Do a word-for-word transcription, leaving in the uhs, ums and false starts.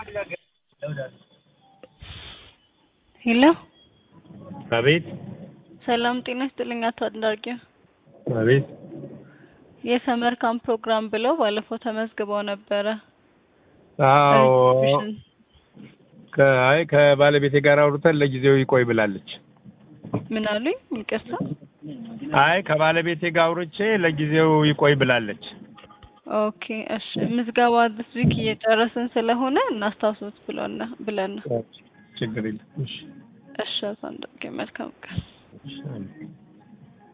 ሄሎ አቤት ሰላም ጤና ይስጥልኝ አቶ አንዳርጌው። አቤት የሰመር ካምፕ ፕሮግራም ብለው ባለፈው ተመዝግበው ነበረ። አዎ ከአይ ከባለቤቴ ጋር አውርተን ለጊዜው ይቆይ ብላለች። ምን አሉኝ? ይቅርታ። አይ ከባለቤቴ ጋር አውርቼ ለጊዜው ይቆይ ብላለች። ኦኬ እሺ ምዝገባ this week እየጨረስን ስለሆነ እናስታውሱት ብለና ብለና ችግር የለም። እሺ እሺ አቶ አንዳርጌው መልካም ቀን። እሺ